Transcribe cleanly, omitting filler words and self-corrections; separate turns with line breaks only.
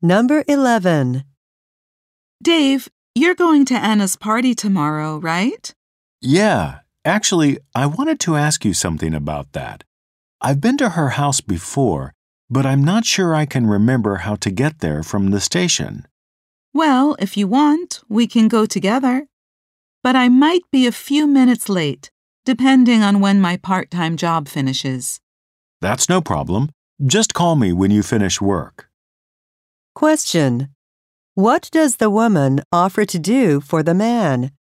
Number 11.
Dave, you're going to Anna's party tomorrow, right?
Yeah, actually, I wanted to ask you something about that. I've been to her house before, but I'm not sure I can remember how to get there from the station.
Well, if you want, we can go together. But I might be a few minutes late, depending on when my part-time job finishes.
That's no problem. Just call me when you finish work.
Question. What does the woman offer to do for the man?